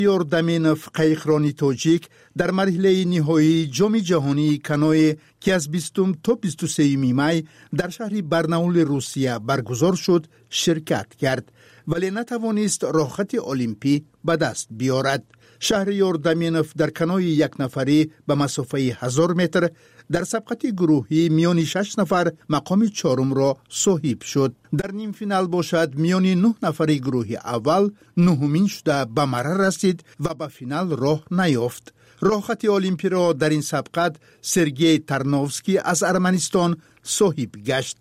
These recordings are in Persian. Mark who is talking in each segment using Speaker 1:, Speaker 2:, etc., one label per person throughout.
Speaker 1: یوردامینوف قایقرانی تاجیک در مرحله نهایی جام جهانی کانوی که از 20 تا 23 می در شهر برناول روسیه برگزار شد شرکت کرد ولی نتوانست راحت المپی به دست بیارد. شهر یوردامینوف در کانوی یک نفری به مسافه 1000 متر در سبقت گروهی میان 6 نفر مقام چهارم را صاحب شد. در نیم فینال باشد میان 9 نفری گروه اول نهمین شده به مرحله رسید و به فینال راه نیافت. راحت المپی را در این سبقت سرگئی ترنوفسکی از ارمنستان صاحب گشت.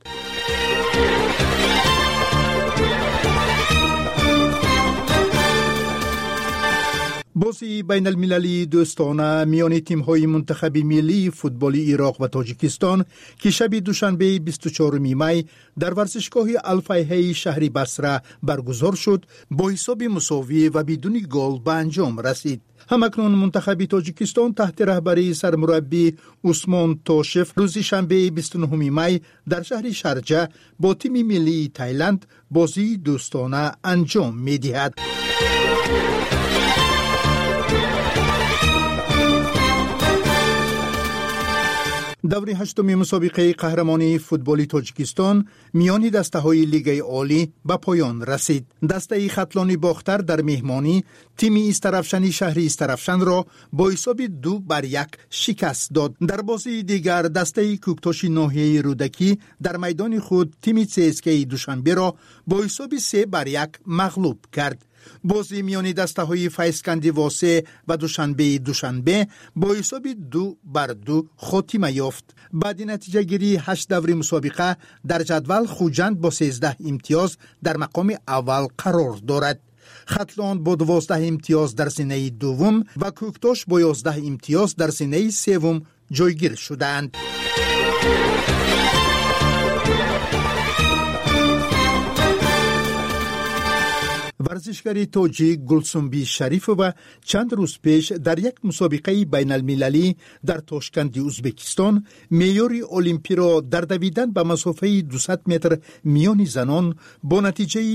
Speaker 1: بازی بین المللی دوستانه میان تیم‌های منتخب ملی فوتبال عراق و تاجیکستان که شب دوشنبه 24 می در ورزشگاه الفیحه شهر بصره برگزار شد با حساب مساوی و بدون گل به انجام رسید. همکنون منتخب تاجیکستان تحت رهبری سرمربی عثمان توشف روز شنبه 29 می در شهر شارجه با تیم ملی تایلند بازی دوستانه انجام می‌دهد. دوره هشتم مسابقه قهرمانی فوتبال تاجیکستان میان دسته‌های لیگ عالی به پایان رسید. دسته خطلانی باختر در مهمانی تیم استرافشانی شهر استرافشان را با حساب 2-1 شکست داد. در بازی دیگر دسته کوکتاش ناحیه رودکی در میدان خود تیم CSKA دوشنبه را با حساب 3-1 مغلوب کرد. بازی میان دسته‌های فیسکندی واسه و دوشنبه با حساب 2-2 خاتمه یافت. بعد نتیجه گیری 8 دوره مسابقه در جدول خوجند با 13 امتیاز در مقام اول قرار دارد. خطلان با 12 امتیاز در سینه دوم و کوکتاش با 11 امتیاز در سینه سوم جایگیر شدند. ورزشکار تاجیک گلسنبی شریفووا چند روز پیش در یک مسابقه بین المللی در تاشکند ازبکستان معیار المپی را در دویدن به مسافه 200 متر میان زنان با نتیجه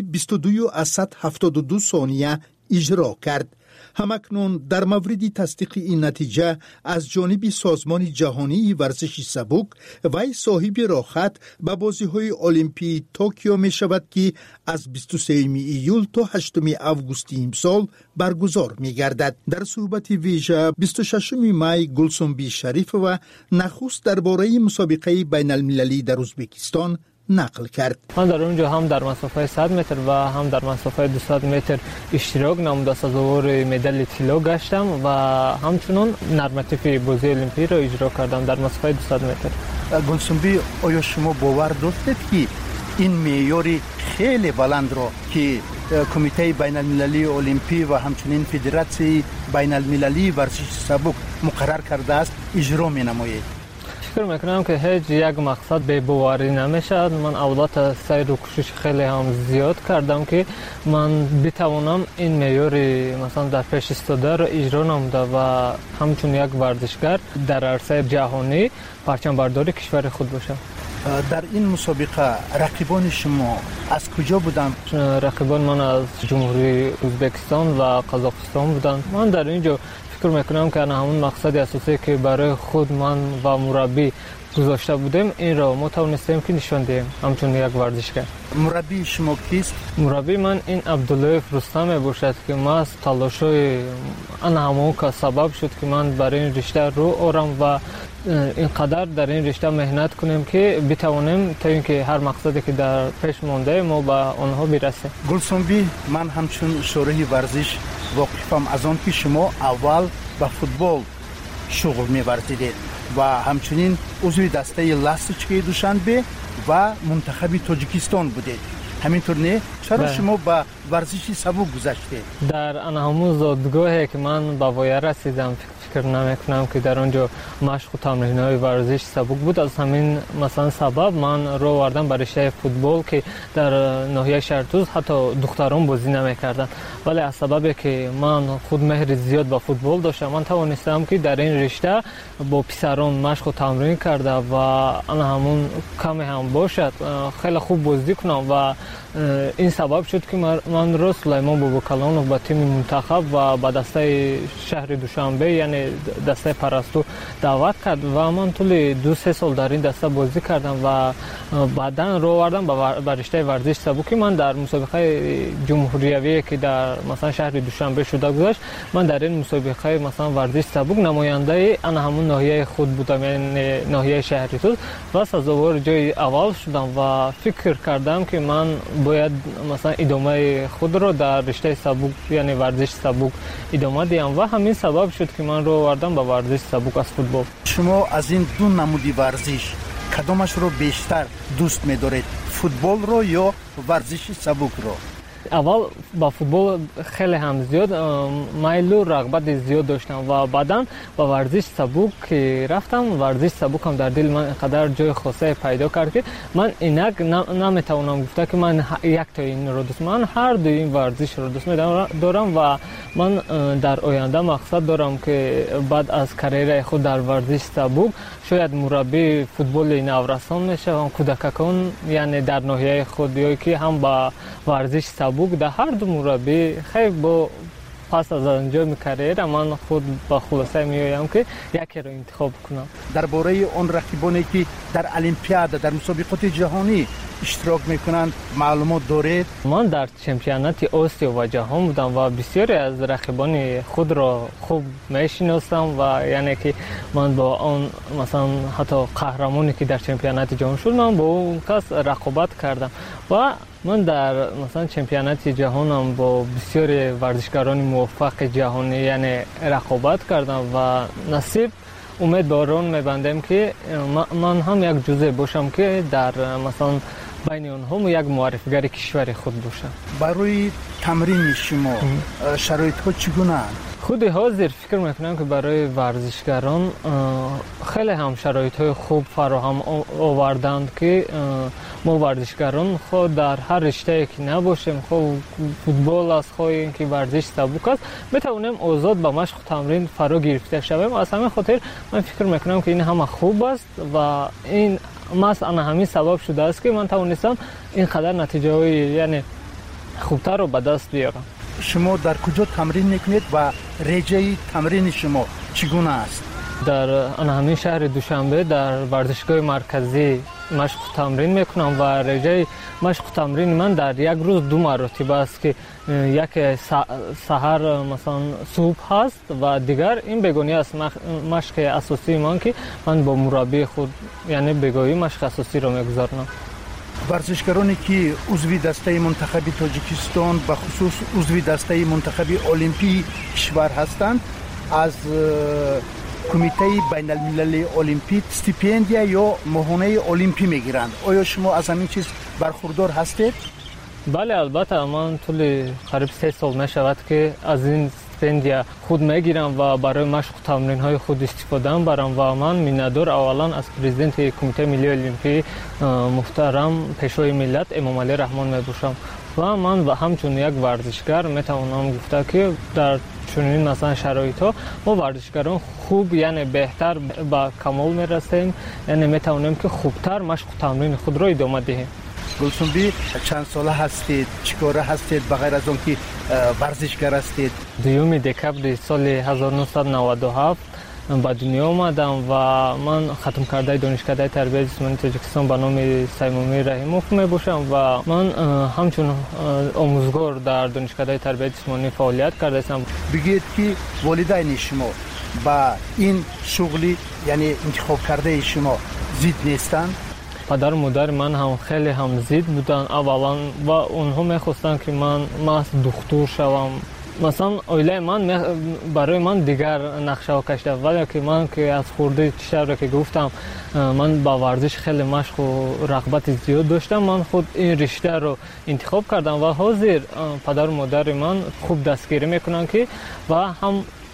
Speaker 1: 22.72 ثانیه اجرا کرد. همکنون در مورد تصدیق این نتیجه از جانب سازمان جهانی ورزش سبک وی صاحب راحت به بازی‌های المپی توکیو می شود که از 23 ایول تا 8 آگوست امسال برگزار می گردد. در صحبت ویژه 26 می گلسنبی شریفووا نخست درباره مسابقه بین المللی در ازبکستان نقل کرد.
Speaker 2: من در اونجا هم در مسافه 100 متر و هم در مسافه 200 متر اشتراک نموده سزاوار مدال طلا گشتم و همچنین نرماتیف بازی المپی را اجرا کردم در مسافه 200 متر.
Speaker 1: گلسنبی آیا شما باور داشتید که این معیار خیلی بلند را که کمیته بین المللی المپی و همچنین فدراسیون بین المللی ورزش سبک مقرر کرده است اجرا می نماید؟
Speaker 2: فکر میکنم که هیچ یک مقصد به باوری نمیشد. من اولات سعی و کوشش خیلی هم زیاد کردم که من بتوانم این معیار مثلا در پیش استاده را اجرا نموده و همچون یک ورزشگر در عرصه جهانی پرچم برداری کشور خود باشم.
Speaker 1: در این مسابقه رقیبان شما از کجا بودند؟
Speaker 2: رقیبان من از جمهوری ازبکستان و قزاقستان بودند. من در اینجا فکر میکنم که همون مقصد اساسی که برای خود من و مربی گذاشته بودیم این را ما توانستیم که نشان دهیم همچون یک ورزشگر.
Speaker 1: مربی شما کیست؟
Speaker 2: مربی من این عبدالله رستم باشد که من از تلاش‌های همون که سبب شد که من برای این رشته رو آرم و اینقدر در این رشته مهنت کنیم که بتوانیم تا اینکه هر مقصدی که در پیش مونده ما به آنها برسیم.
Speaker 1: گلسنبی من همچون شورای ورزش واقفم از آن که شما اول به فوتبال شغل می‌ورزیدید و همچنین عضو دسته لاسچکی دوشنبه و منتخب تاجیکستان بودید. همینطور نه؟ چرا شما به ورزش سبک گذشتید؟
Speaker 2: در همون زادگاهی که من به وایه رسیدم فکر نمیکنم که در اونجا مشق و تمرین‌های ورزش سبک بود. از همین مثلا سبب من رو آوردم به رشته فوتبال که در ناحیه شهرتوز حتی دختران بازی نمی‌کردند، ولی از سببی که من خود مهر زیاد به فوتبال داشتم من توانستم که در این رشته با پسران مشق و تمرین کرده و انا همون کمی هم باشد خیلی خوب بازی کنم و این سبب شد که من رو سلیمان باباکلانov با تیم منتخب و با دسته شهر دوشنبه یعنی دسته پرستو دعوت کرد و من طول 2-3 سال در این دسته بازی کردم و بعداً رو آوردم به رشته ورزش سبکی. من در مسابقه جمهوریوی که در مثلا شهر دوشنبه شده گذاشت، من در این مسابقه مثلا ورزش سبک نماینده انا همون ناحیه خود بودم، یعنی ناحیه شهری توز و سزاوار جای اول شدم و فکر کردم که من باید مثلا ادامه خود رو در رشته سبک یعنی ورزش سبک ادامه دیم و همین سبب شد که من رو آوردم به ورزش سبک از فوتبال.
Speaker 1: شما از این دو نمودی ورزش کدامش رو بیشتر دوست می‌دارید، فوتبال رو یا ورزش سبک رو؟
Speaker 2: اول با فوتبال خیلی هم زیاد میل و رغبت زیاد داشتم و بعداً با ورزش سبک که رفتم، ورزش سبک هم در دل من قدر جای خاصه پیدا کرد که من اینک نمیتونم گفته که من یک تا این رو دوست، من هر دو این ورزش رو دوست دارم و من در آینده مقصد دارم که بعد از کریر خود در ورزش سبک شاید مربی فوتبال نورسان میشم، کودکان یعنی در ناحیه خودی که هم با ورزش سبک در هر دو مربی خیلی با پس از انجام کریر من خود با خلاصه میایم که یکی رو انتخاب کنم.
Speaker 1: درباره اون رقیبانی که در المپیاد در مسابقات جهانی اشتراک میکنند معلومات دارید؟
Speaker 2: من در چمپیونات آسیا و جهان بودم و بسیاری از رقیبان خود را خوب میشناسم و یعنی که من با اون مثلا حتی قهرمانی که در چمپیونات جهان شد من با اون کس رقابت کردم و من در مثلا چمپیونات جهانم با بسیاری ورزشکاران موفق جهانی یعنی رقابت کردم و نصیب امید به آن میبندم که من هم یک جزء باشم که در مثلا بین اونها یک معرفیگر کشور خود باشم. برای
Speaker 1: تمرین شما شرایط ها چگونه اند؟
Speaker 2: خود حاضر فکر میکنم که برای ورزشکاران خیلی هم شرایط های خوب فراهم آوردند که ما ورزشکاران خود در هر رشته که نباشیم، خود فوتبال است خود اینکه ورزش سبک است، میتونیم آزاد به مشق و تمرین فرا گرفته شویم. از همین خاطر من فکر میکنم که این همه خوب است و این مثلا همین سبب شده است که من توانستم اینقدر نتیجه های یعنی خوبتر رو به دست بیارم.
Speaker 1: شما در کجا تمرین میکنید و رژه تمرین شما چگونه است؟
Speaker 2: در همین شهر دوشنبه در ورزشگاه مرکزی مشق و تمرین میکنم و رژه مشق و تمرین من در یک روز 2 مراتب است که یک سحر مثلا صبح هست و دیگر این بگونی است مشق اساسی من که من با مربی خود یعنی بگویی مشق اساسی رو میگذارم.
Speaker 1: ورزشکارانی که عضو دسته منتخب تاجیکستان به خصوص عضو دسته منتخب المپی کشور هستند از کمیته بین المللی المپی استیپندیا یا ماهانه المپی میگیرند. آیا شما از همین چیز برخوردار هستید؟
Speaker 2: بله البته من طول قریب 3 سال میشود که از این استیپندیا خود میگیرم و برای مشق و تمرین های خود استفاده برم و من میندور اولا از پرزیدنت کمیته ملی المپی محترم پیشوای ملت امام علی رحمان میباشم و من و همچون یک ورزشکار میتونم گفته که در چنین مثلا شرایط ها ما ورزشکاران خوب یعنی بهتر به کمال میرسیم، یعنی میتونیم که خوبتر مشق و تمرین خود را ادامه دهیم.
Speaker 1: گلسنبی چند ساله هستید؟ چیکاره هستید بغیر از اون که ورزشکار هستید؟
Speaker 2: 2 دکبر سال 1997 به دنیا آمدم و من ختم کرده دانشکده تربیت جسمانی تاجیکستان به نام سیمومی رحیموف میباشم و من همچون آموزگار در دانشکده تربیت جسمانی فعالیت کرده هستم.
Speaker 1: بگید که والدین شما با این شغلی یعنی انتخاب کرده شما ضد نیستند؟
Speaker 2: پدر و مادر من هم خیلی هم ضد بودن اولا و اونها میخواستن که من دکتر شوم. مثلا اویله من برای من دیگر نقشه ها کشیده، ولی که من که از خورده چشم که گفتم من با ورزش خیلی مشق و رغبت زیاد داشتم، من خود این رشته رو انتخاب کردم و حاضر پدر و مادر من خوب دستگیری میکنن که و هم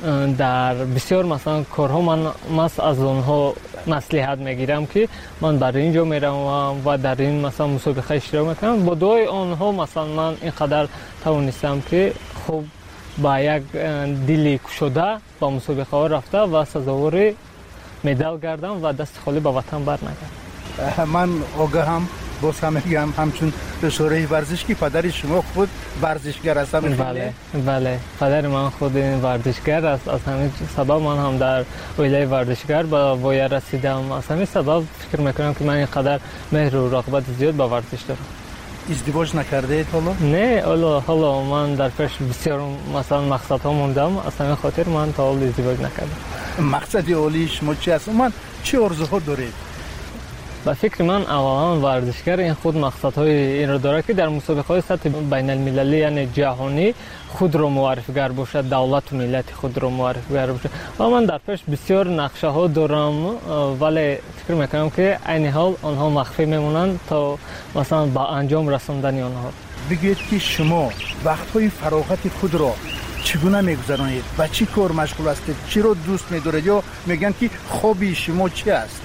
Speaker 2: در بسیار مثلا کارها من از اونها مصلحت میگیرم که من در اینجا میروم و در این مثلا مسابقه اشتراک میکنم. با دوای آنها مثلا من اینقدر توانستم که خوب با یک دلی کشوده با مسابقه ها رفته و سزاوار مدال گردم و دست خالی به وطن برنگردم.
Speaker 1: من آگاهم، باز هم میگم همچون شورای ورزش که پدر شما خود ورزشگر است.
Speaker 2: بله پدر من خود ورزشگر است. از همین سبب من هم در عائله ورزشگر به وای رسیدم. از همین سبب فکر میکنم که من اینقدر مهر و رغبت زیاد به ورزش دارم.
Speaker 1: ازدواج نکرده اید حالا؟
Speaker 2: نه حالا من در پیش بسیار مثلا مقصدها موندم، از همین خاطر من تا حال ازدواج نکردم.
Speaker 1: مقصد اولی شما چی است؟ من چه آرزوها دارید؟
Speaker 2: با فکر من اولا ورزشگر این خود مقصدهای این را داره که در مسابقات سطح بین المللی یعنی جهانی خود را معرفی‌گر باشد، دولت و ملت خود را معرفی‌گر باشد. و من در پیش بسیار نقشه ها دارم ولی فکر میکنم که عین حال آنها مخفی میمونند تا مثلا با انجام رساندن آنها.
Speaker 1: بگید که شما وقت‌های فراغت خود را چگونه میگذرانید؟ با چی کار مشغول هستید؟ چی رو دوست می‌دارید یا میگن که خوابی شما چی است؟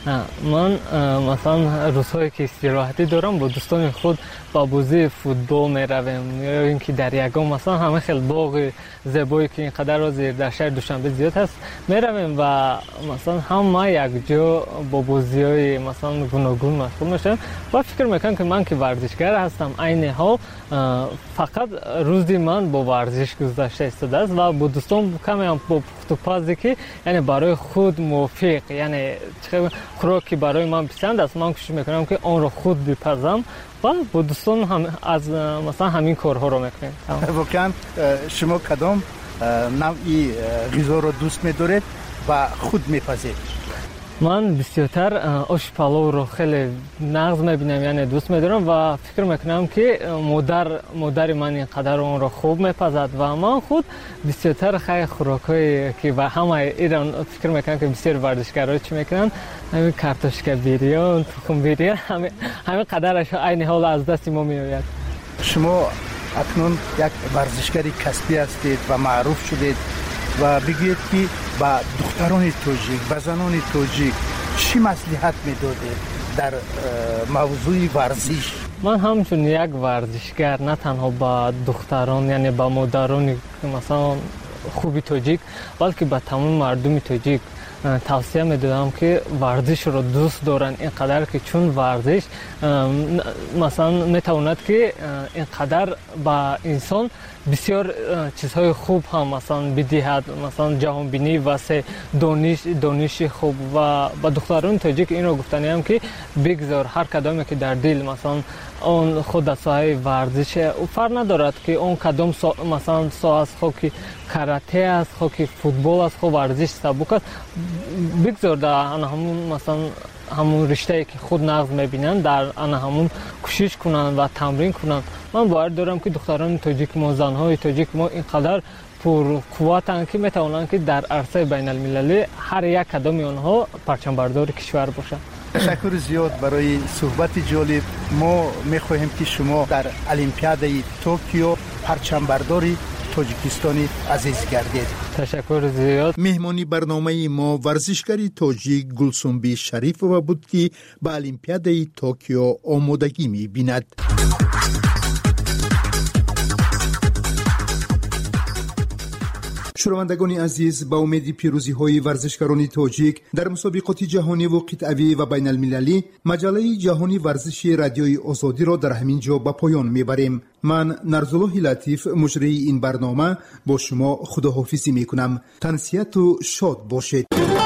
Speaker 2: من مثلا روزهایی که استراحتی دارم با دوستان خود با بازی فوتبال میرویم یا اینکه در یگان مثلا همه خیلی باغ زیبایی که اینقدر از در شهر دوشنبه زیاد هست میرویم و مثلا همه یک جا با بازی‌های مثلا گوناگون مشغول میشم و فکر میکنم که من که ورزشگر هستم عین حال فقط روزی من با ورزش گذشته استاده است و با دوستان کمی هم با پخت‌وپزی که یعنی برای خود موافق یعنی خوراکی برای من پسند است من کوشش میکنم که آن را خود بپزم و با دوستان هم از مثلا همین کارها رو میکنیم.
Speaker 1: واقعا شما کدام نوعی غذا رو دوست می‌دارید و خود میپزید؟
Speaker 2: من بسیارتر آش پلو رو خیلی نغز میبینم یعنی دوست میدارم و فکر میکنم که مادر من اینقدر اون رو خوب میپزد و من خود بسیارتر خیلی خوراکایی که و همه ایران فکر میکنم که بسیار ورزشگرها چی میکنن همین کارتوشک بیریان تخم بیریان همین قدرش عین حال از دست ما میآید.
Speaker 1: شما اکنون یک ورزشگر کسبی هستید و معروف شدید و بگید که با دختران تاجیک و زنان تاجیک چی مصلحت میدادید در موضوع ورزش؟
Speaker 2: من همچون یک ورزشگر نه تنها با دختران یعنی با مادران مثلا خوبی تاجیک بلکه با تمام مردم تاجیک توصیه میدادم که ورزش رو دوست دارن اینقدر که چون ورزش مثلا میتواند که اینقدر با انسان بسیار چیزهای خوب هم مثلا بدهد مثلا جهان بینی واسه دانش خوب و با دختران تاجیک این رو گفتنی هم که بگذار هر کدامی که در دل مثلا اون خود از ساحه ورزش او فرق ندارد که اون کدام مثلا ساحه است خو که کاراته است خو که فوتبال است خو ورزش سبک است بگذار در همون مثلا همون رشته‌ای که خود نقض می‌بینن در آن همون کوشش کنن و تمرین کنن. من باور دارم که دختران تاجیک ما زن‌های تاجیک ما اینقدر پر قوتن که میتونن که در عرصه بین المللی هر یک کدام اونها پرچم بردار کشور باشن.
Speaker 1: تشکر زیاد برای صحبت جالب. ما می‌خواهیم که شما در المپیادای توکیو پرچم برداری تاجیکستانی عزیز گردید.
Speaker 2: تشکر زیاد.
Speaker 1: مهمانی برنامه ما ورزشکاری تاجیک گلسنبی شریفова بود که به المپیادای توکیو آمادگی می‌بیند. شنوندگان عزیز، با امید پیروزی‌های ورزشکاران تاجیک در مسابقات جهانی و قطعی و بین المللی مجله جهانی ورزش رادیوی آزادی را در همین جا به پایان میبریم. من نرزالله لطیف مجری این برنامه با شما خداحافظی میکنم. تنسیت و شاد باشید.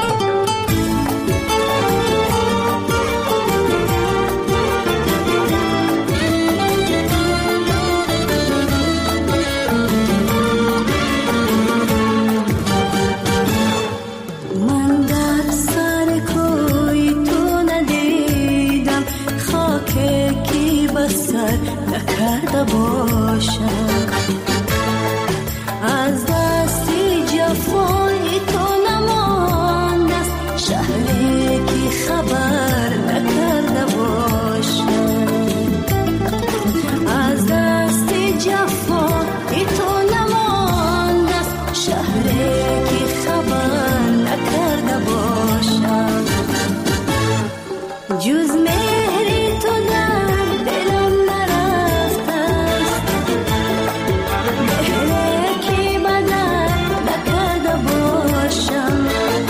Speaker 3: از دستی جفای تو نماند است شهری که خبر نکرده باشم. از دستی جفای تو نماند است شهری جز مهری تو در دلم نرفته است، مهری که بدل نکرده باشم.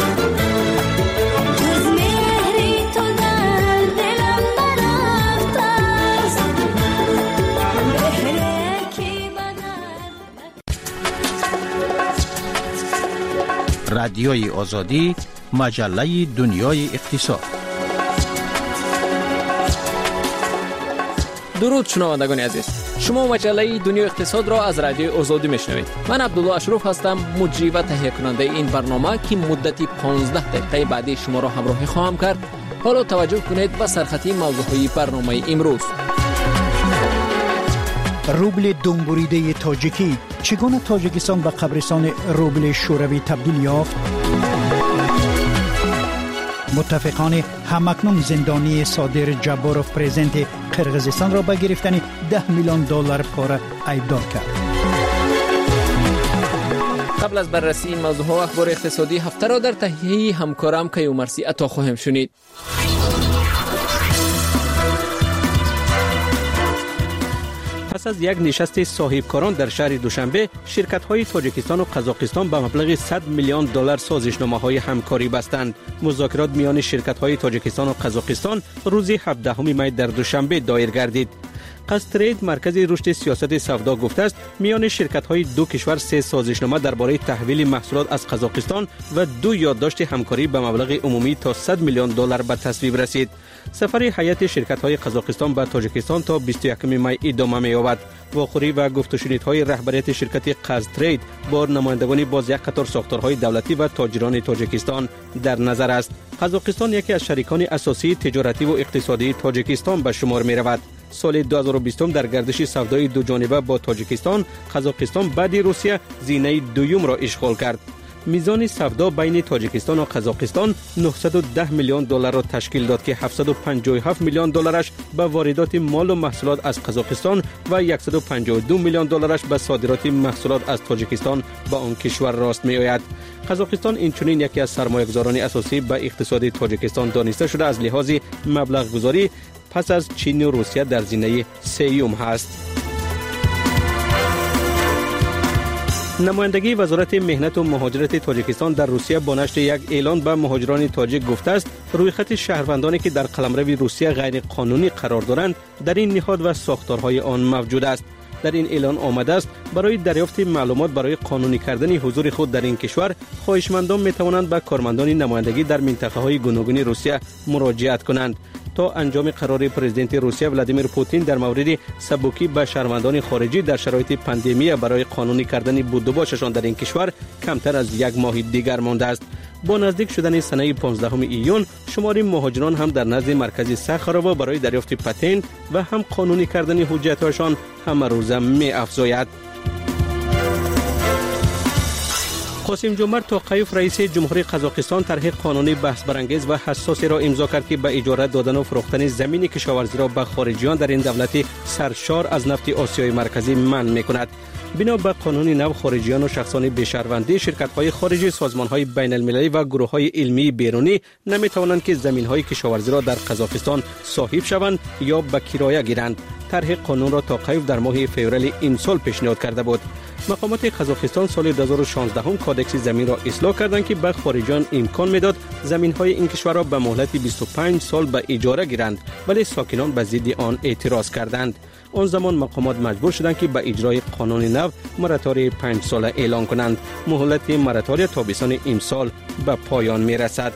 Speaker 3: جز مهری تو در دلم نرفته است، مهری که بدل.
Speaker 4: رادیوی آزادی، مجله دنیای اقتصاد.
Speaker 5: درود شنوندگان عزیز، شما مجله دنیای اقتصاد را از رادیوی آزادی میشنوید. من عبدالله اشرف هستم، مجری و تهیه کننده این برنامه که مدتی 15 دقیقه بعدی شما را همراهی خواهم کرد. حالا توجه کنید به سرخطی موضوعی برنامه امروز.
Speaker 1: روبل دنبوریده تاجیکی، چگونه تاجیکستان به قبرستان روبل شوروی تبدیل یافت؟ متفقان همکنون زندانی صادر جباروف پرزیدنت قرقیزستان را به گرفتن $10 میلیون پاره ایبدار کرد.
Speaker 5: قبل از بررسی این موضوع و اخبار اقتصادی هفته را در تهیه همکارم کیومرثی عطا خواهیم شنید.
Speaker 6: پس از یک نشست صاحبکاران در شهر دوشنبه، شرکت‌های تاجیکستان و قزاقستان به مبلغ $100 میلیون سازشنامه‌های همکاری بستند. مذاکرات میان شرکت‌های تاجیکستان و قزاقستان روز 17 می در دوشنبه دایر گردید. قزترید مرکز رشد سیاست سودا گفته است میان شرکت‌های دو کشور 3 سازشنامه درباره تحویل محصولات از قزاقستان و 2 یادداشت همکاری به مبلغ عمومی تا $100 میلیون به تصویب رسید. سفر هیئت شرکت‌های قزاقستان به تاجیکستان تا 21 می ادامه می‌یابد. واخوری و گفت و شنیدهای رهبریت شرکت قزترید با نمایندگان باز یک قطار ساختارهای دولتی و تاجران تاجیکستان در نظر است. قزاقستان یکی از شریکان اساسی تجارتی و اقتصادی تاجیکستان به شمار می‌رود. سال 2020 در گردش سودای دو جانبه با تاجیکستان، قزاقستان بعد روسیه زینه دوم را اشغال کرد. میزان سودا بین تاجیکستان و قزاقستان $910 میلیون را تشکیل داد که $757 میلیون به واردات مال و محصولات از قزاقستان و $152 میلیون به صادرات محصولات از تاجیکستان به آن کشور راست می آید. قزاقستان اینچنین یکی از سرمایه‌گذاران اساسی به اقتصاد تاجیکستان دانسته شده از لحاظ مبلغ گذاری پس از چین و روسیه در زینه سوم هست. نمایندگی وزارت مهنت و مهاجرت تاجیکستان در روسیه با نشر یک اعلان به مهاجران تاجیک گفته است رویخط شهروندانی که در قلمرو روسیه غیر قانونی قرار دارند در این نهاد و ساختارهای آن موجود است. در این اعلان آمده است برای دریافت معلومات برای قانونی کردن حضور خود در این کشور، خواهشمندان می توانند به کارمندان نمایندگی در منطقه‌های گوناگون روسیه مراجعت کنند. تا انجام قرار پرزیدنت روسیه ولادیمیر پوتین در مورد سبکی به شهروندان خارجی در شرایط پاندمی برای قانونی کردن بود و باششان در این کشور کمتر از یک ماه دیگر مانده است. با نزدیک شدن سنه 15 ایون شمار مهاجران هم در نزد مرکز سخاروو برای دریافت پتنت و هم قانونی کردن حجت‌هایشان همه روزه می افزاید. قاسم جمعرت توقیف رئیس جمهوری قزاقستان طرح قانونی بحث برانگیز و حساسی را امضا کرد که به اجاره دادن و فروختن زمین کشاورزی را به خارجیان در این دولت سرشار از نفت آسیای مرکزی منع می‌کند. بنا به قانون نو خارجیان و شخصان بی‌شهروندی، شرکت‌های خارجی، سازمان‌های بین‌المللی و گروه‌های علمی بیرونی نمی‌توانند که زمین‌های کشاورزی را در قزاقستان صاحب شوند یا به کرایه گیرند. طرح قانون را توقیف در ماه فوریه امسال پیشنهاد کرده بود. مقامات قزاقستان سال 2016 کادکس زمین را اصلاح کردند که به خارجیان امکان میداد زمین‌های این کشور را به مهلت 25 سال به اجاره گیرند، ولی ساکنان به ضد آن اعتراض کردند. آن زمان مقامات مجبور شدند که به اجرای قانون نو موراتوری 5 ساله اعلان کنند. مهلت موراتوری تابستان امسال به پایان میرسد.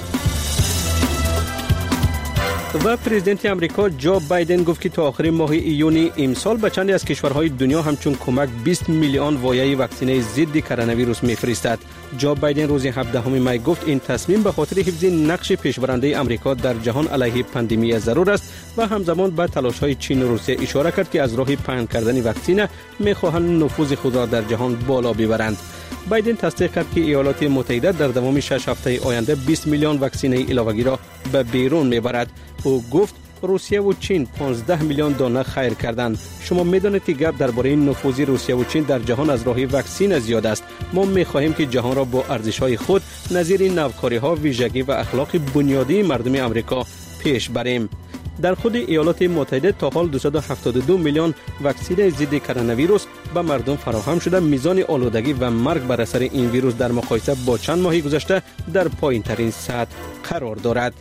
Speaker 6: و پرزیدنت امریکا جو بایدن گفت که تا آخر ماه ایون امسال به چندی از کشورهای دنیا همچون کمک 20 میلیون وایه واکسینه ضد کرونا ویروس میفرستد. جو بایدن روز 17 می گفت این تصمیم به خاطر حفظ نقش پیشبرنده امریکا در جهان علیه پاندمی ضرور است و همزمان به تلاش‌های چین و روسیه اشاره کرد که از راه پهن کردن واکسینه می‌خواهند نفوذ خود را در جهان بالا ببرند. بایدن تصدیق کرد که ایالات متحده در دوام 6 هفته آینده 20 میلیون واکسینه علاوه‌ای را به بیرون می‌برد. او گفت روسیه و چین 15 میلیون دانه خیر کردند. شما می‌دانید که گپ درباره نفوذ روسیه و چین در جهان از راه واکسین زیاد است. ما می‌خواهیم که جهان را با ارزش‌های خود نظیر نوکاری‌ها، ویژگی و اخلاق بنیادی مردم امریکا پیش بریم. در خود ایالات متحده تا حال 272 میلیون واکسن ضد کرونا ویروس به مردم فراهم شده. میزان آلودگی و مرگ بر اثر این ویروس در مقایسه با چند ماه گذشته در پایین ترین سطح قرار دارد.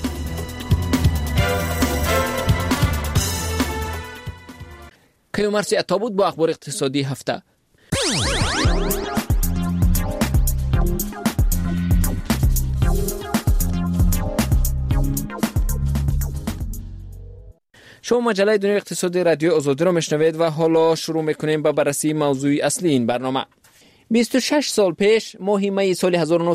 Speaker 5: کیومرثی عطا بود با اخبار اقتصادی هفته. شما مجله دنیای اقتصادی رادیو آزادی را میشنوید و حالا شروع میکنیم با بررسی موضوع اصلی این برنامه. 26 سال پیش ماه می سال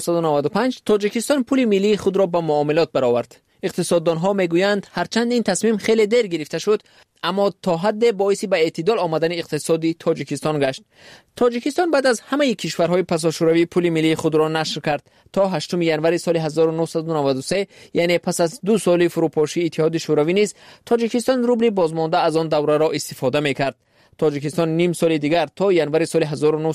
Speaker 5: 1995 تاجیکستان پول ملی خود را با معاملات برآورد. اقتصاددانها میگویند هرچند این تصمیم خیلی دیر گرفته شد اما تا حد باعثی به اعتدال آمدن اقتصادی تاجیکستان گشت. تاجیکستان بعد از همه کشورهای پساشوروی پول ملی خود را نشر کرد تا 8 ژانویه سال 1993 یعنی پس از 2 سال فروپاشی اتحاد شوروی نیز تاجیکستان روبل بازمانده از آن دوره را استفاده میکرد. تاجیکستان نیم سال دیگر تا ژانویه سال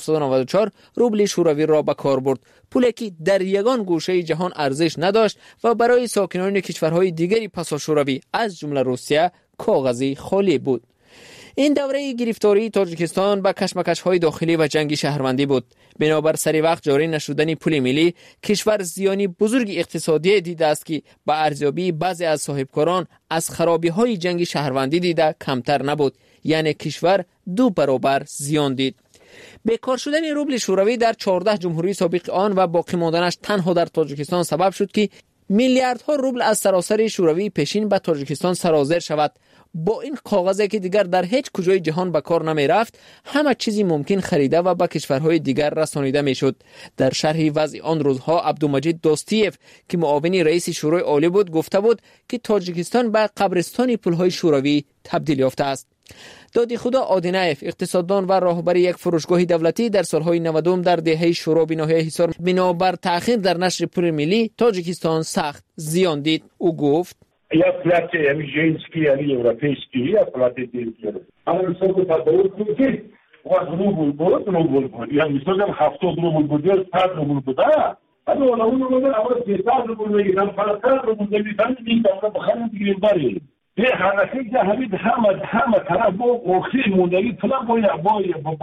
Speaker 5: 1994 روبل شوروی را به کار برد، پولی که در یگان گوشه جهان ارزش نداشت و برای ساکنان کشورهای دیگری پساشوروی از جمله روسیه کاغذی خالی بود. این دوره گرفتاری تاجیکستان با کشمکش‌های داخلی و جنگ شهروندی بود. بنابر سری وقت جاری نشدن پول ملی، کشور زیانی بزرگ اقتصادی دیده است که با ارزیابی بعضی از صاحبکاران از خرابی‌های جنگ شهروندی دیده کمتر نبود، یعنی کشور 2 برابر زیان دید. بیکار شدن روبل شوروی در 14 جمهوری سابق آن و باقی ماندنش تنها در تاجیکستان سبب شد که میلیاردها روبل از سراسر شوروی پیشین به تاجیکستان سرازیر شود. با این کاغذی که دیگر در هیچ کجای جهان به کار نمی رفت، همه چیزی ممکن خریده و به کشورهای دیگر رسانیده می شد. در شرح وضع آن روزها عبدالمجید دوستیف که معاون رئیس شورای عالی بود گفته بود که تاجیکستان به قبرستان پولهای شوروی تبدیل یافته است. دادی خدا آدینایف اقتصاددان و راهبر یک فروشگاه دولتی در سالهای 90 در دهه شورا به ناحیه حصار بنابر تأخیر در نشر پول ملی تاجیکستان سخت زیان دید. او گفت
Speaker 7: یا پلات ژنسکی یا اروپیسکی یا پلات دیگر اما مثلا تداول کنید وقت روبل بود یا مثلا 70 روبل بود یا 100 روبل بود اما اون اول 300 روبل میگن فقط روبل میگن این دولت بخرن دیگه بری به حرکت جهانی همه طرف با اخیر موندگی پلان با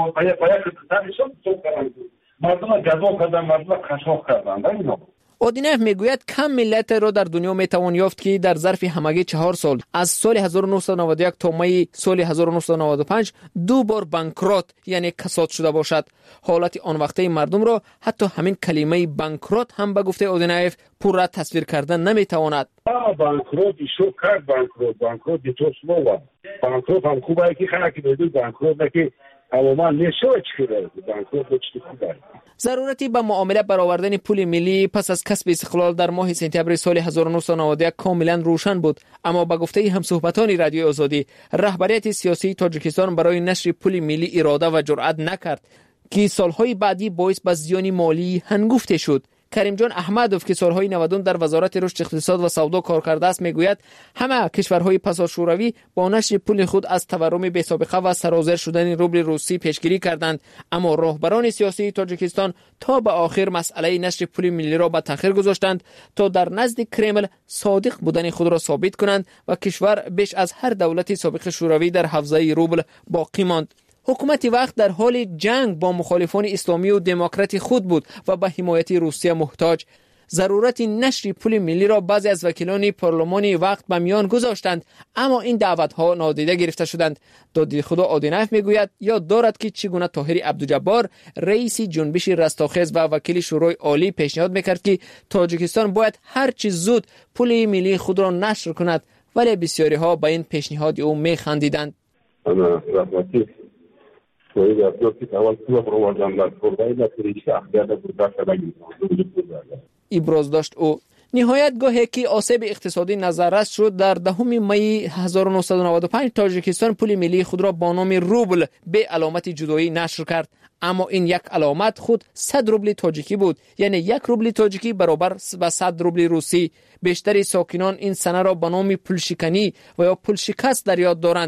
Speaker 7: اقتصادشون تو کردن مردم جذاب کردن مردم خشاک کردن اینا.
Speaker 5: اودینف میگوید کم ملت را در دنیا میتوان یافت که در ظرف همگی 4 سال از سال 1991 تا می سال 1995 2 بار بانکرات یعنی کساد شده باشد. حالت آن وقته مردم را حتی همین کلمه بانکرات هم به گفته اودینف پورا تصویر کردن نمیتواند.
Speaker 7: بانکرات شو کرد بانکرات تو سموا بانکرات هم خوبه که خلک بدون بانکرات که عموما نشوچ کرده بانکرات چی خوبه.
Speaker 5: ضرورتی به معامله برآوردن پول ملی پس از کسب استقلال در ماه سپتامبر سال 1991 کاملا روشن بود، اما به گفته همصحبتان رادیو آزادی رهبریت سیاسی تاجیکستان برای نشر پول ملی اراده و جرأت نکرد که سالهای بعدی باعث به زیان مالی هنگفته شد. کریم جان احمدوف که سالهای 90 در وزارت رشد اقتصاد و سودا کار کرده است میگوید همه کشورهای پساشوروی با نشر پول خود از تورم بی‌سابقه و سرازیر شدن روبل روسی پیشگیری کردند، اما راهبران سیاسی تاجیکستان تا به آخر مسئله نشر پول ملی را به تأخیر گذاشتند تا در نزد کرمل صادق بودن خود را ثابت کنند و کشور بیش از هر دولت سابق شوروی در حوزه روبل باقی ماند. حکومت وقت در حال جنگ با مخالفان اسلامی و دموکرات خود بود و به حمایت روسیه محتاج. ضرورت نشر پول ملی را بعضی از وکیلان پارلمانی وقت به میان گذاشتند، اما این دعوت‌ها نادیده گرفته شدند. دادی خدا آدینایف میگوید یاد دارد که چگونه طاهر عبدالجبار رئیس جنبش رستاخیز و وکیل شورای عالی پیشنهاد میکرد که تاجیکستان باید هر چه زود پول ملی خود را نشر کند، ولی بسیاری ها به این پیشنهاد او میخندیدند. ابراز داشت او. نهایت گاهی که آسیب اقتصادی نظررس شد در 10 می 1995 تاجیکستان پول ملی خود را با نام روبل به علامت جدایی نشر کرد، اما این یک علامت خود 100 روبل تاجیکی بود، یعنی 1 روبل تاجیکی برابر با 100 روبل روسی. بیشتر ساکنان این سنه را به نام پول شکنی و یا پول شکست در یاد دارند،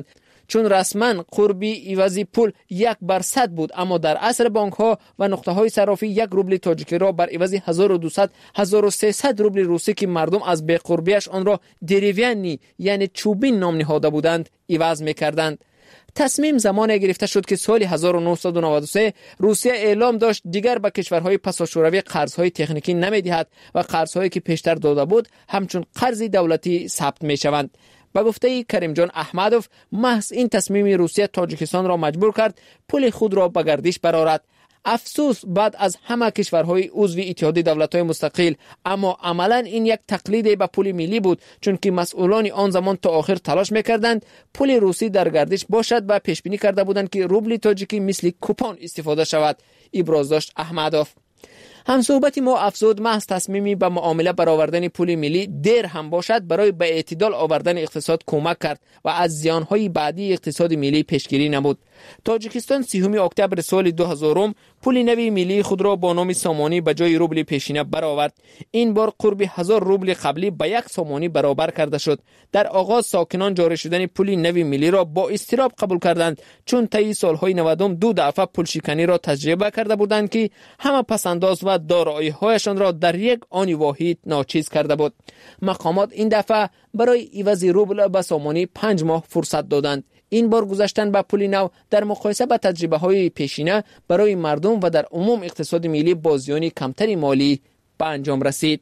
Speaker 5: چون رسما قربی عوض پول 1% بود، اما در عصر بانک ها و نقطه های صرافی 1 روبل تاجیکی را بر عوض 1200 1300 روبل روسی که مردم از بی قربیش آن را دریویانی یعنی چوبین نام نهاده بودند عوض می‌کردند. تصمیم زمانی گرفته شد که سال 1993 روسیه اعلام داشت دیگر به کشورهای پساشوروی قرضهای تکنیکی نمی‌دهد و قرضهایی که پیشتر داده بود همچون قرض دولتی ثبت می‌شوند. با گفته کریم جان احمدوف، محض این تصمیم روسیه تاجیکستان را مجبور کرد پول خود را به گردش برآورد. افسوس بعد از همه کشورهای عضو اتحادیه دولت‌های مستقل، اما عملاً این یک تقلید به پول ملی بود، چون که مسئولان آن زمان تا آخر تلاش می‌کردند پول روسی در گردش باشد و پیش بینی کرده بودند که روبل تاجیکی مثل کوپن استفاده شود. ابراز داشت احمدوف. هم صحبت ما افزود محض تصمیمی به معامله برآوردن پول ملی دیر هم باشد برای به اعتدال آوردن اقتصاد کمک کرد و از زیانهای بعدی اقتصاد ملی پیشگیری نمود. تاجیکستان 30 اکتبر سال 2000 پول نوی ملی خود را با نام سامانی به جای روبل پیشینه برآورد. این بار قرب 1000 روبل قبلی به 1 سامانی برابر کرده شد. در آغاز ساکنان جاری شدن پول نوی ملی را با اضطراب قبول کردند، چون طی سالهای 90 2 دفعه پول شکنی را تجربه کرده بودند که همه پسنداز و دارایی‌هایشان را در یک آن واحد ناچیز کرده بود. مقامات این دفعه برای عوض روبل به سامانی 5 ماه فرصت دادند. این بار گذشتن به پول نو در مقایسه با تجربه‌های پیشینه برای مردم و در عموم اقتصاد ملی با زیان کمتری مالی به انجام رسید.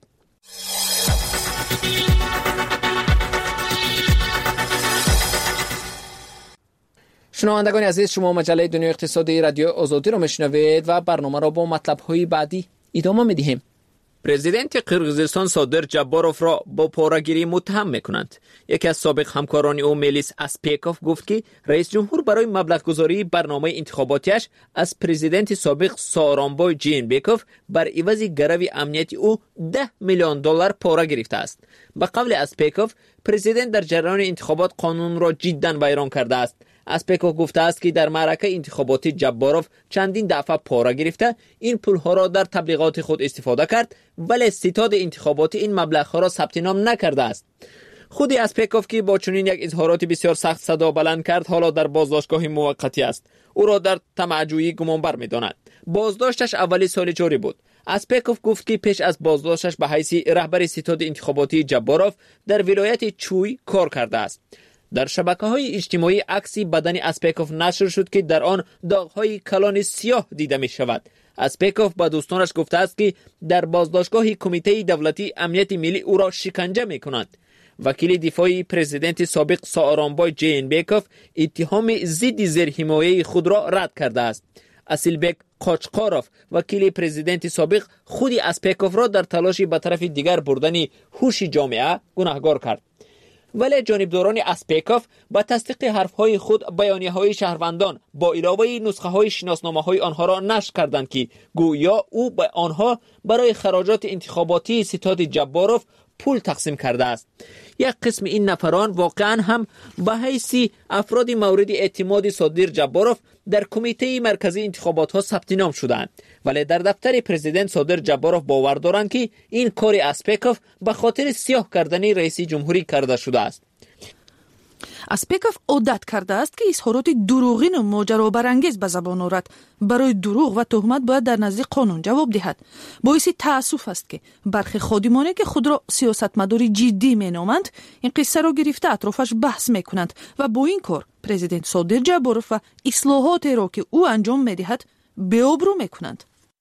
Speaker 5: شنوندگان عزیز، شما مجله دنیای اقتصادی رادیو آزادی را میشنوید و برنامه را با مطلب‌های بعدی ادامه می‌دهیم. پرزیدنت قرقیزستان صادر جباروف را با پاره‌گیری متهم می‌کنند. یکی از سابق همکاران او میلیس اسپیکوف گفت که رئیس جمهور برای مبلغ‌گذاری برنامه انتخاباتیش از پرزیدنت سابق سارانبای جینبکوف بر عوض گروی امنیتی او 10 میلیون دلار پاره گرفته است. به قول اسپیکوف، پرزیدنت در جریان انتخابات قانون را جداً ویران کرده است. اسپیکوف گفته است که در معرکه انتخاباتی جباروف چندین دفعه پاره گرفته این پولها را در تبلیغات خود استفاده کرد، ولی ستاد انتخاباتی این مبلغ‌ها را ثبت نام نکرده است. خود اسپیکوف که با چنین یک اظهارات بسیار سخت صدا بلند کرد، حالا در بازداشتگاه موقتی است. او را در طمع‌جویی گمانبر می‌داند. بازداشتش اولی سال جاری بود. اسپیکوف گفت که پیش از بازداشتش به حیث رهبر ستاد انتخاباتی جباروف در ولایت چوی کار کرده است. در شبکه‌های اجتماعی عکسی بدن اسپیکوف نشر شد که در آن داغ‌های کلان سیاه دیده می‌شود. اسپیکوف با دوستانش گفته است که در بازداشتگاه کمیته دولتی امنیت ملی او را شکنجه می‌کنند. وکیل دفاعی پرزیدنت سابق سارانبای جینبکوف اتهام ضد زیرحمایه خود را رد کرده است. اسیلبک قاچقاروف وکیل پرزیدنت سابق خود اسپیکوف را در تلاشی به طرف دیگر بردن هوش جامعه گناهکار کرد. ولی جانبداران اسپیکوف با تصدیق حرفهای خود بیانیه‌های شهروندان با علاوه نسخه‌های شناسنامه‌های آنها را نشر کردند که گویا او به آنها برای خراجات انتخاباتی ستاد جباروف پول تقسیم کرده است. یک قسم این نفران واقعا هم به حیث افراد مورد اعتماد صادر جباروف در کمیته مرکزی انتخابات ها ثبت نام شدند، ولی در دفتر پرزیدنت صادر جباروف باور دارند که این کار اسپیکوف به خاطر سیاه کردن رئیس جمهوری کرده شده است.
Speaker 8: اسپیکوف عادت کرده است که اظهارات دروغین و ماجرابرانگیز به زبان آورد. برای دروغ و تهمت باید در نزد قانون جواب دهد. باعث تأسف است که برخی خادمانی که خود را سیاستمدار جدی مینامند این قصه را گرفته اطرافش بحث میکنند و با این کار پرزیدنت صادر جباروف و اصلاحات را که او انجام میدهد بی‌آبرو میکنند.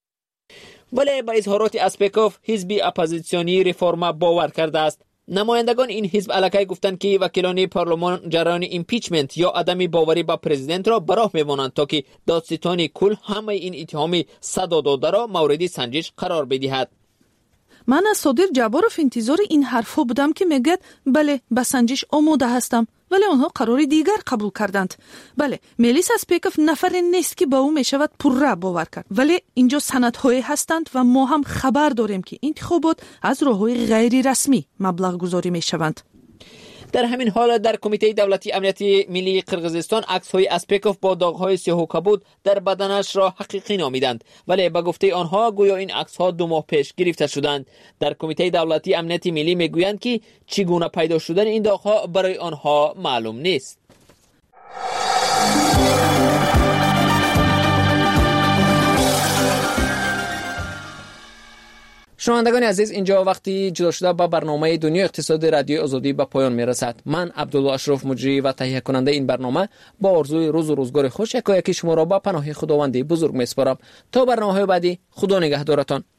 Speaker 5: ولی با اظهارات اسپیکوف حزب اپوزیسیونی ریفورما باور کرده است. نمایندگان این حزب علاقه گفتند که وکیلان پارلمان جریان ایمپیچمنت یا عدم باوری با پرزیدنت را براه می‌مانند تا که دادستان کل همه این اتهام صدا داده را مورد سنجش قرار بدهد.
Speaker 8: من از صادر جباروف انتظار این حرفا بودم که میگه بله به سنجش آماده هستم، ولی آنها قرار دیگر قبول کردند. بله، میلیس اسپیکوف نفر نیست که با او میشود پرره باور کرد، ولی اینجا سندهای هستند و ما هم خبر داریم که انتخابات از راههای غیر رسمی مبلغ گذاری میشوند.
Speaker 5: در همین حال در کمیته دولتی امنیت ملی قرقیزستان عکس‌های اسپیکوف با داغ‌های سیاه و کبود در بدنش را حقیقی نامیدند، ولی به گفته آنها گویا این عکس‌ها 2 ماه پیش گرفته شدند. در کمیته دولتی امنیت ملی میگویند که چگونه پیدا شدن این داغ‌ها برای آنها معلوم نیست. شنوندگان عزیز، اینجا وقتی جدا شده با برنامه دنیای اقتصاد رادیو آزادی به پایان میرسد. من عبدالله اشرف مجری و تهیه کننده این برنامه با آرزوی روز و روزگار خوش یکایک شما را با پناه خداوند بزرگ میسپارم. تا برنامه‌های بعدی، خدا نگهدارتان.